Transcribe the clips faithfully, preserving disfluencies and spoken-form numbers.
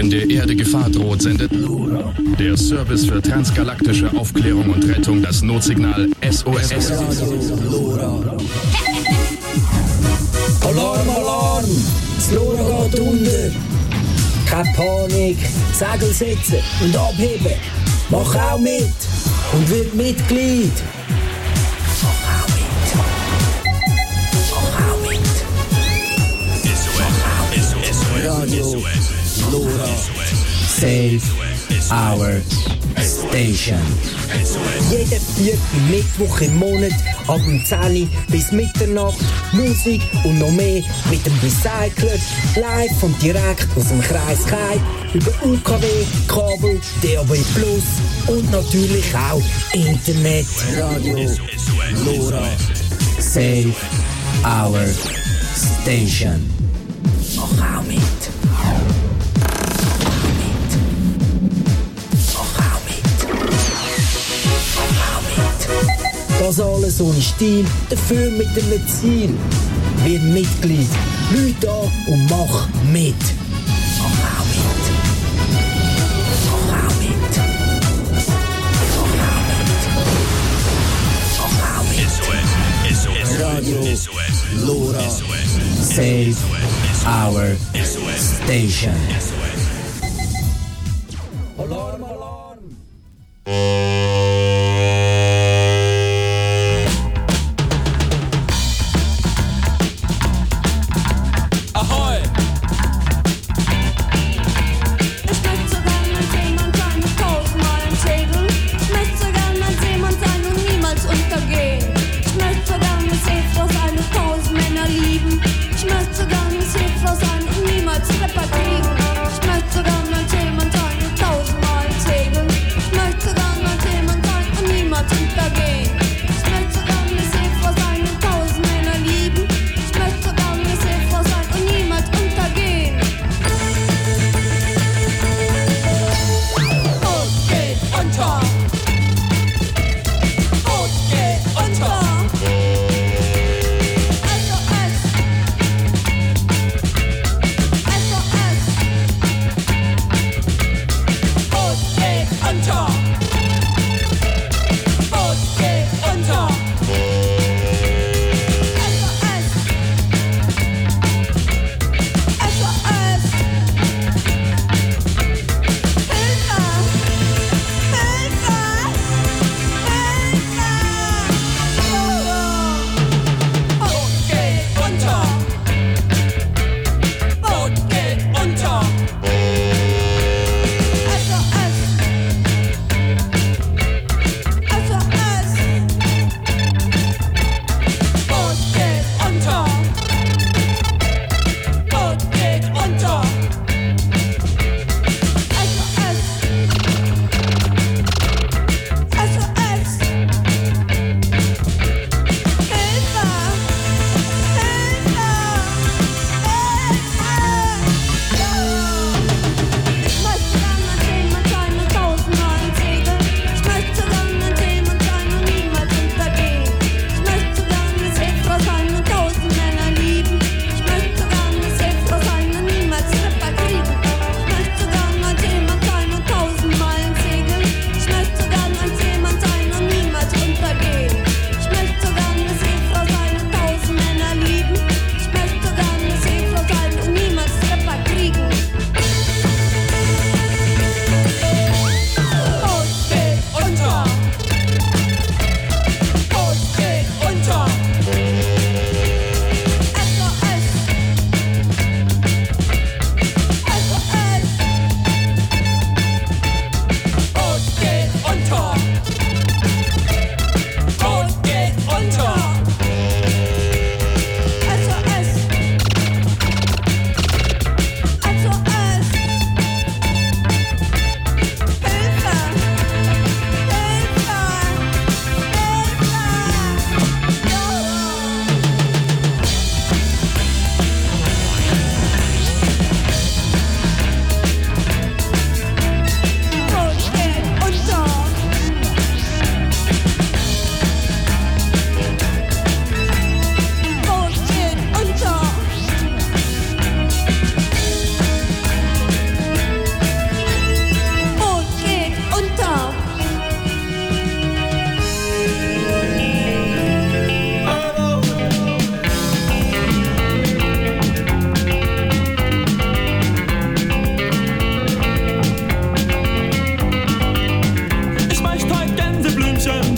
Wenn der Erde Gefahr droht, sendet der Service für transgalaktische Aufklärung und Rettung das Notsignal S O S. Alarm, Alarm! Das Lora geht unter! Keine Panik, Segel setzen und abheben! Mach auch mit und wird Mitglied! Mach auch mit! Mach auch mit! S O S! Radio Lora. Save our station. Jeden vierten Mittwoch im Monat ab dem zehn bis Mitternacht Musik und noch mehr mit dem Recycler live und direkt aus dem Kreis Kai über U K W, Kabel, D A B Plus und natürlich auch Internet. Radio Lora. Save our station. Mach auch mit. Das alles ohne Stil, dafür mit einem Ziel. Wird Mitglied, Leute an und mach mit. Mach auch mit. Mach auch mit. Mach auch mit. S O S. Radio Lora. Save our station. Alarm, Alarm. Ich möchte sogar nur Hilfe sein und niemals Rapper kriegen. Ich möchte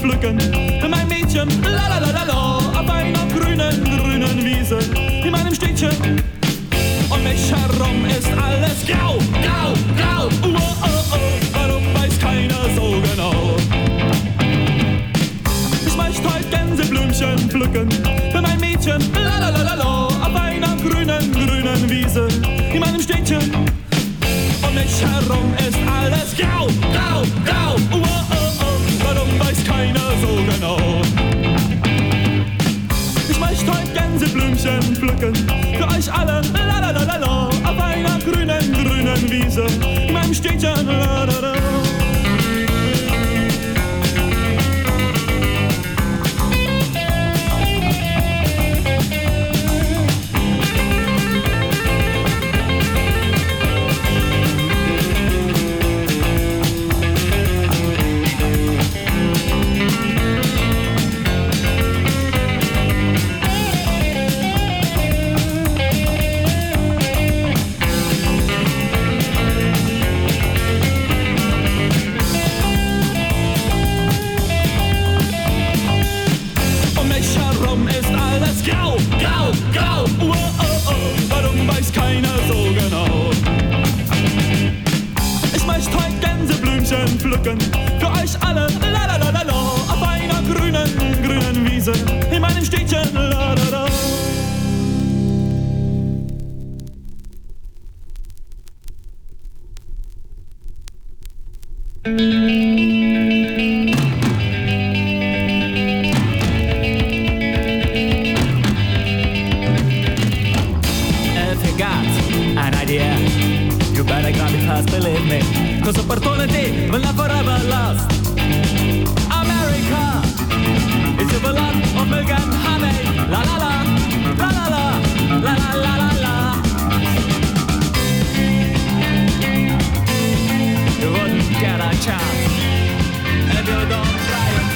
pflücken für mein Mädchen, la la la la la, auf einer grünen, grünen Wiese in meinem Städtchen. Um mich herum ist alles grau, grau, grau, oh, oh, oh, warum weiß keiner so genau. Ich möchte heute Gänseblümchen pflücken für mein Mädchen, la la la la la, auf einer grünen, grünen Wiese in meinem Städtchen. Um mich herum ist alles grau, grau, grau, oh, oh, oh, warum weiß keiner so genau. Ich möchte heute Gänseblümchen pflücken für euch alle, la la la la la, auf einer grünen, grünen Wiese in meinem Städtchen, la la la. Grau, grau, grau, oh, oh, oh, warum weiß keiner so genau. Ich möchte heute Gänseblümchen pflücken für euch alle, la la la la la, auf einer grünen, grünen Wiese in meinem Städtchen, la la la. Believe me, cause opportunity will never ever last. America is the land of milk and honey. La la la, la la la, la la la la la. You wouldn't get a chance if you don't try it.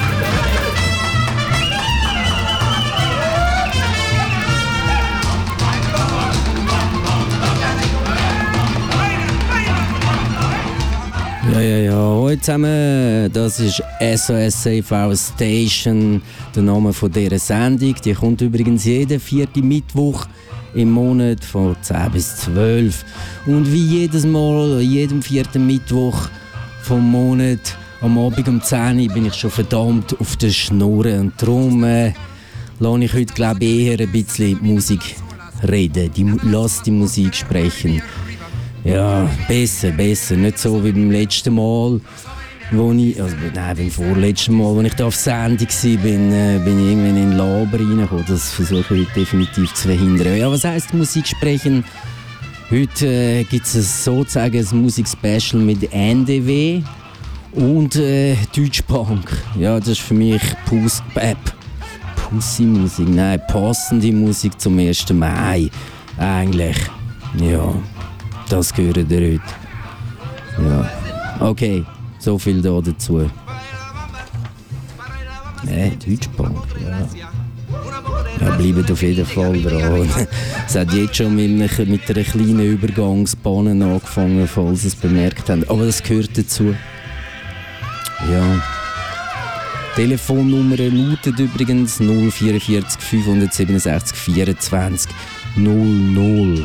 Ja, ja, ja. Hallo zusammen, das ist S O S Safe Our Station, der Name von dieser Sendung. Die kommt übrigens jeden vierten Mittwoch im Monat von zehn bis zwölf. Und wie jedes Mal, jedem vierten Mittwoch vom Monat, am Abend um zehn Uhr bin ich schon verdammt auf der Schnur. Und darum äh, lasse ich heute, glaube ich, eher ein bisschen Musik reden. Die, lass die Musik sprechen. Ja, besser, besser. Nicht so wie beim letzten Mal, wo ich, also nein, beim vorletzten Mal, als ich da auf Sendung war, bin, äh, bin ich irgendwann in den Laber reingekommen. Das versuche ich heute definitiv zu verhindern. Ja, was heisst Musik sprechen? Heute äh, gibt es sozusagen ein Musikspecial mit N D W und äh, Deutschpunk. Ja, das ist für mich Pus- äh, Pussy-Musik, nein, passende Musik zum ersten Mai. Eigentlich, ja. Das gehört ihr heute. Ja. Okay, so viel da dazu. Äh, Deutschpunk, ja. Ja, bleibt auf jeden Fall dran. Es hat jetzt schon mit einer, mit einer kleinen Übergangsbahn angefangen, falls Sie es bemerkt haben. Aber das gehört dazu. Ja. Telefonnummer lautet übrigens null vier vier fünf sieben sechs vierundzwanzig null null.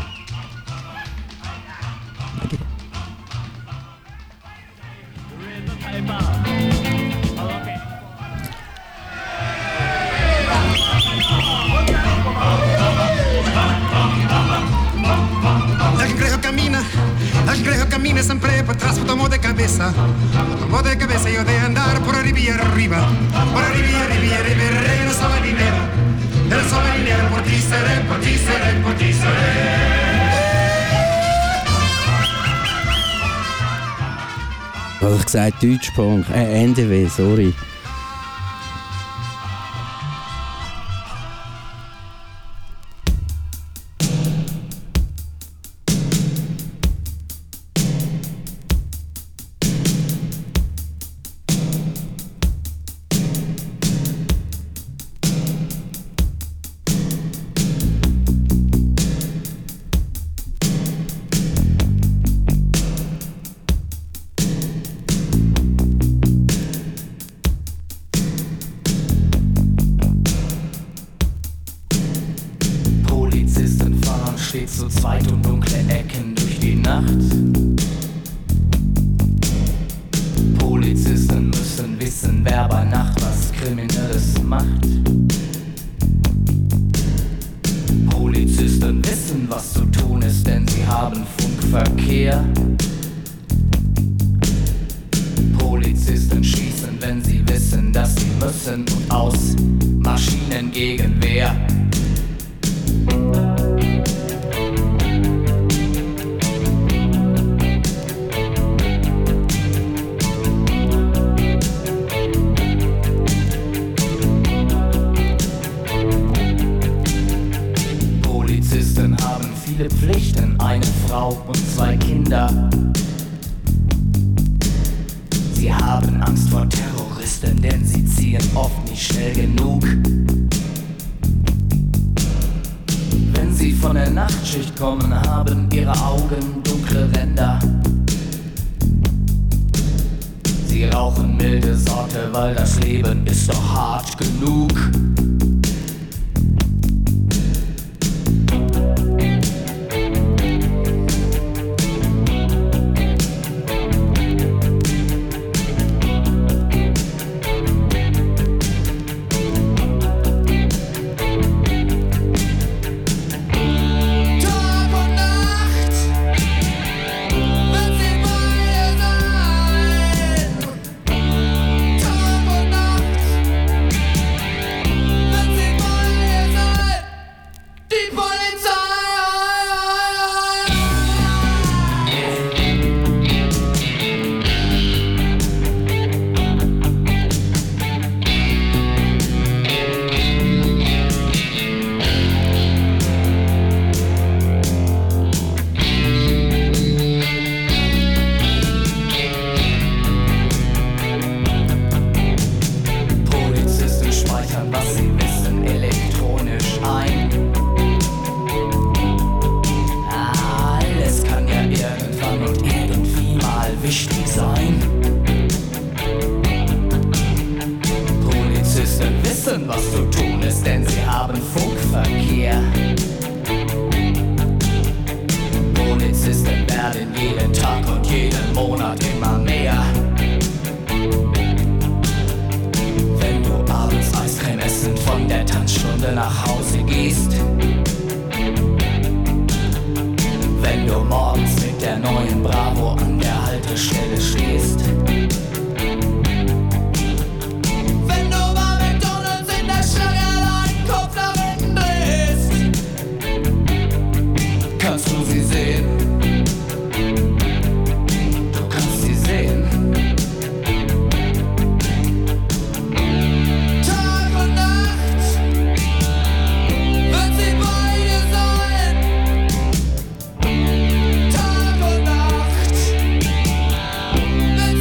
El grego camina sempre por atrás, tomó de cabeza, tomó de cabeza yo de andar por arriba y arriba, por arriba y arriba y arriba, no sabe dinero, no sabe dinero, por ti seré, por ti seré, por ti seré. Was habe ich gesagt? Deutschpunk, äh, N D W, sorry. geht zu zweit um dunkle Ecken durch die Nacht. Polizisten müssen wissen, wer bei Nacht was Kriminelles macht. Polizisten wissen, was zu tun ist, denn sie haben Funkverkehr. Polizisten schießen, wenn sie wissen, dass sie müssen, und aus Maschinengegenwehr. Polizisten haben viele Pflichten, eine Frau und zwei Kinder. Sie haben Angst vor Terroristen, denn sie ziehen oft nicht schnell genug. Wenn sie von der Nachtschicht kommen, haben ihre Augen dunkle Ränder. Sie rauchen milde Sorte, weil das Leben ist doch hart genug. Tag und Nacht,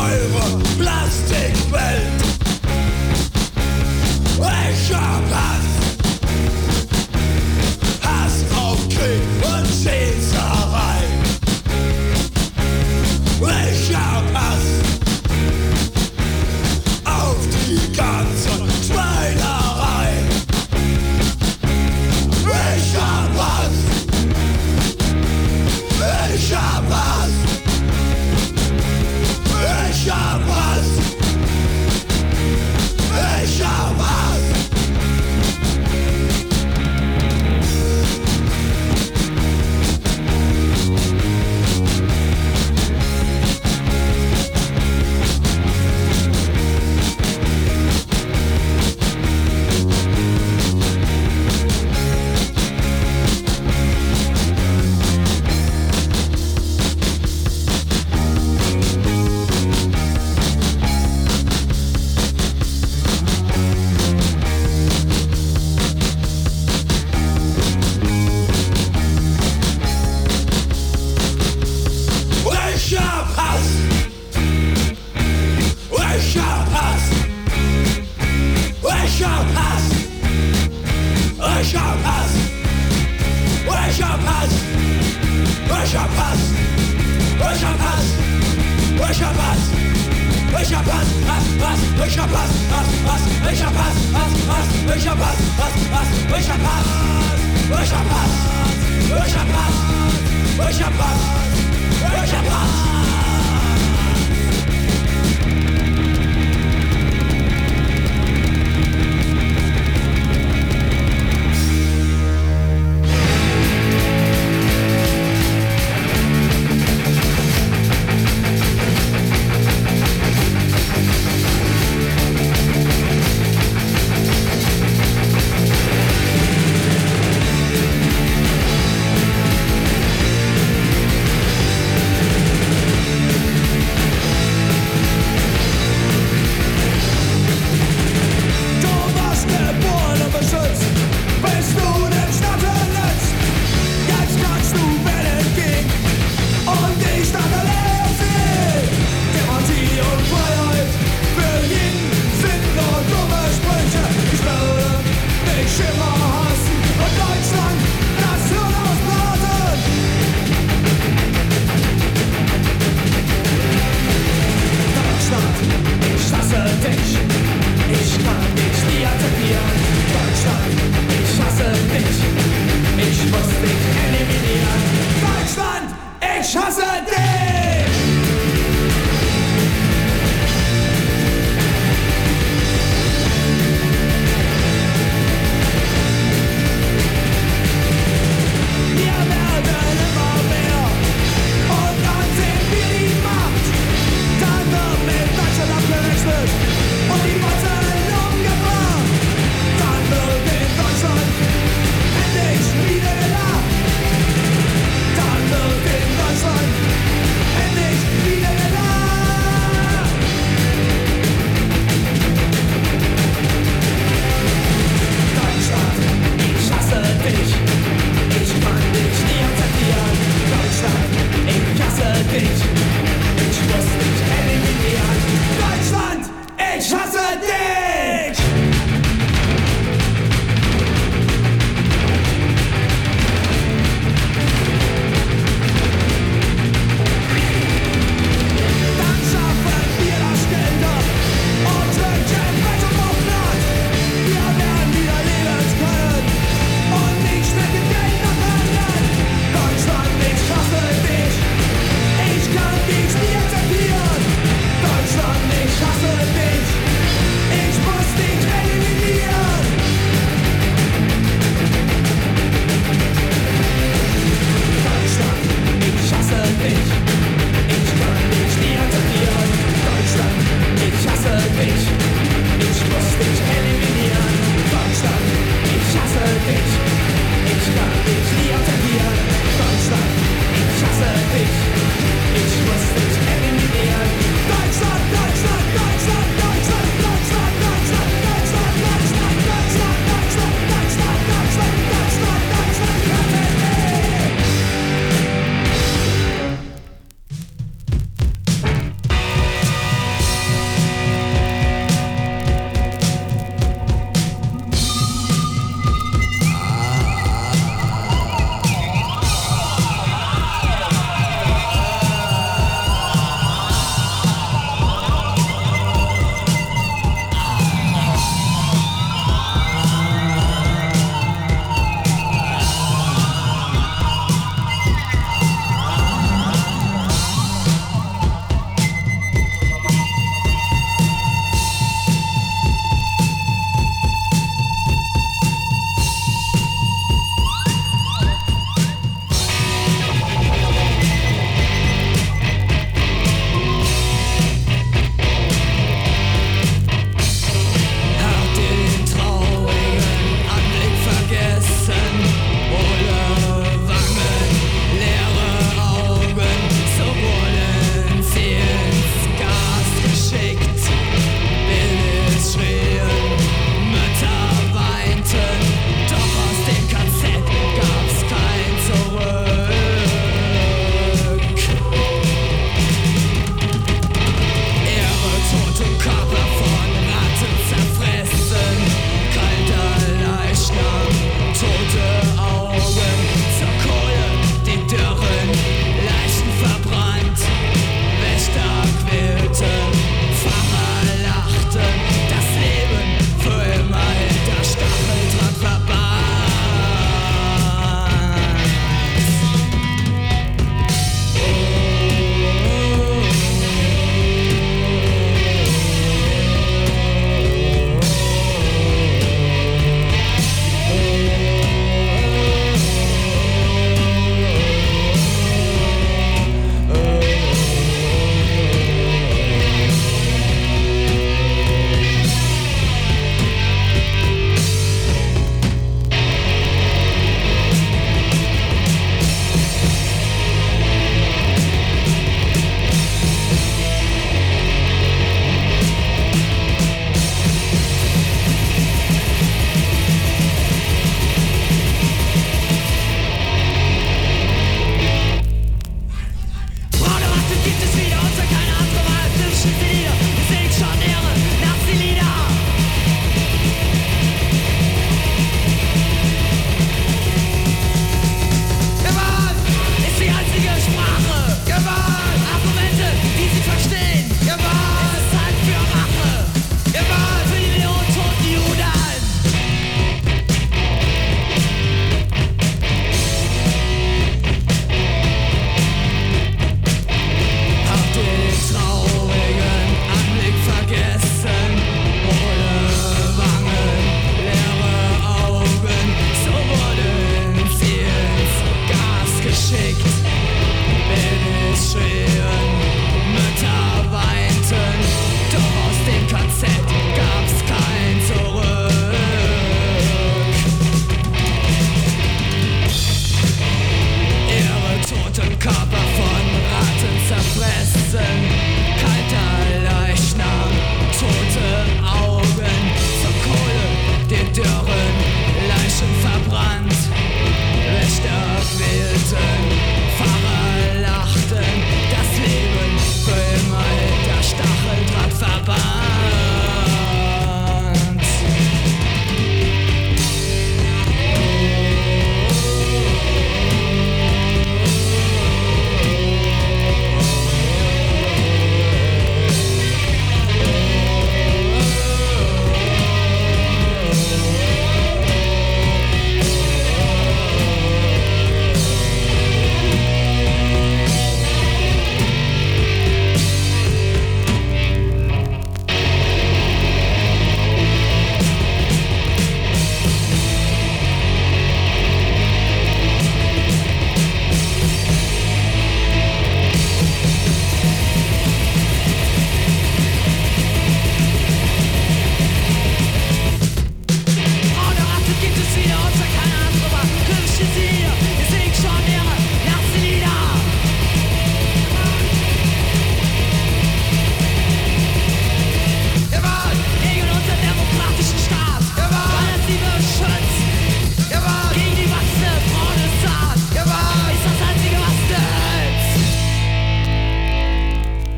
eure Plastikwelt. Ich hab Hass, Hass auf Krieg und Schießerei. Ich hab Hass auf die ganze Schweinerei. Ich hab Hass, ich hab Hass, ich hab Hass, ich hab Hass.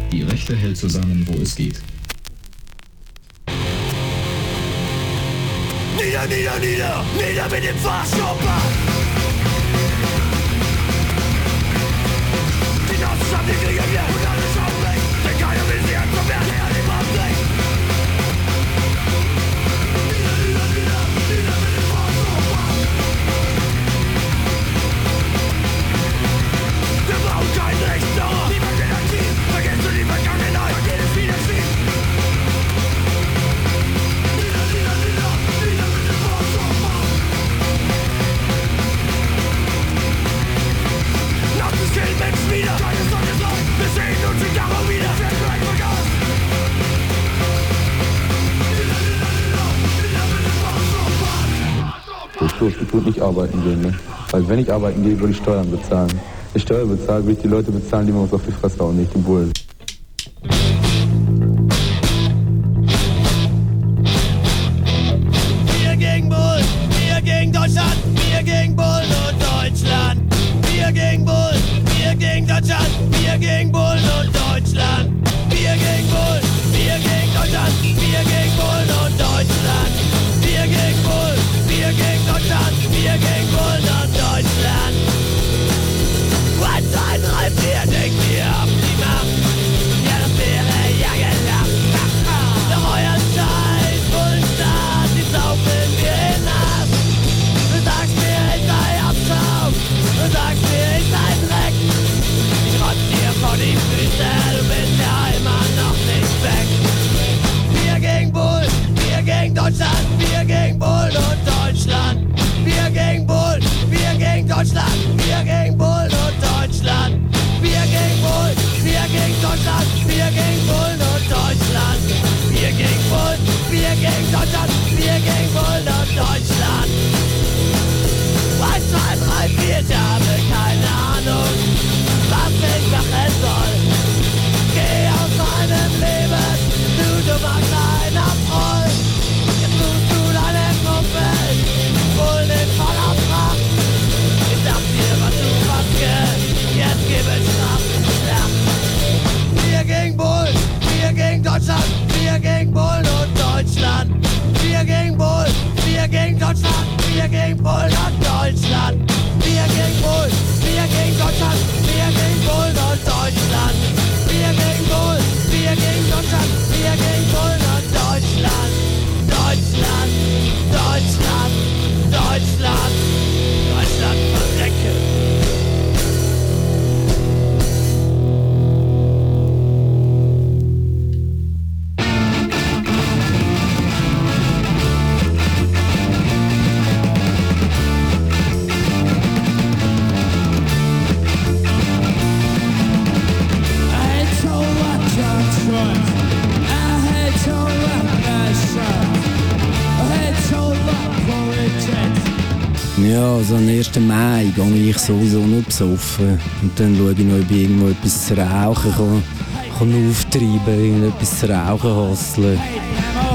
Die Rechte hält zusammen, wo es geht. Nieder, nieder, nieder, nieder mit dem Fahrstopper! Die Nazis haben die Kriege wir und alles aufrecht, denn keiner will sie anverwerten, er lebt am Recht. Nieder, nieder, nieder, nieder mit dem Fahrstopper! Wir brauchen keinen Rechtsdauer, niemand will ein Team, vergesst du die Vergangenheit, dann geht es wieder schief. Nieder, nieder, nieder, nieder mit dem Fahrstopper! Nachts ist kein Mensch wieder, keine Sonne sein, wir sehen uns in Dachau wieder, wer gleich vergaß. Nieder, nieder, nieder, nieder mit dem Fahrstopper! Ich tue, ich tue nicht arbeiten gehen, ne? Weil wenn ich arbeiten gehe, würde ich Steuern bezahlen. Wenn ich Steuern bezahle, würde ich die Leute bezahlen, die mir uns auf die Fresse hauen, nicht die Bullen. Wir gegen Bullen, wir gegen Deutschland, wir gegen Bullen und Deutschland. Wir gegen Bullen, wir gegen Deutschland, wir gegen Bullen und Deutschland. Wir gegen Bullen, wir gegen Deutschland, wir gegen Bullen und Deutschland. Wir gegen Bullen, wir gegen Deutschland, wir gegen Bullen und Deutschland. eins, zwei, drei, vier, denkt ihr habt die Macht. Ja, das wäre ja gelacht. Doch euer Scheiß Bullenstaat, die saufen wir in Hass. Du sagst mir, ich sei Abschaum, du sagst mir, ich sei Dreck. Ich rotz dir vor die Füße, du bist ja immer noch nicht weg. Wir gegen Bullen, wir gegen Deutschland, wir gegen Bullen und Deutschland. Wir gegen Bullen, wir gegen Deutschland, wir gegen Bullen und Deutschland. Wir gegen Bullen, wir gegen Deutschland, wir gegen Bullen und Deutschland. Wir gegen Bullen, wir gegen Deutschland, wir gegen Bullen und Deutschland. eins, zwei, drei, vier, ich habe keine Ahnung, was ich machen soll. Geh aus meinem Leben, du dummer kleiner Proll. Jetzt suchst du deine Kumpel, Bullen in voller Pracht. Ich sag dir, was du vergisst, jetzt gib es Strafen. Wir gegen Bullen, wir gegen Deutschland, wir gegen Bullen und Deutschland. Wir gegen Bullen, wir gegen Deutschland, wir gegen Bullen und Deutschland. Wir gegen Bullen, wir gegen Deutschland, wir gegen Bullen und Deutschland. Wir gegen Bullen, wir gegen Deutschland, wir gegen Bullen und Deutschland. Deutschland, Deutschland, Deutschland, Deutschland verrecke. Ja, also am ersten Mai gehe ich sowieso nur besoffen. Und dann schaue ich noch, ob ich irgendwo etwas zu rauchen kann, kann auftreiben, irgendetwas zu rauchen hasseln.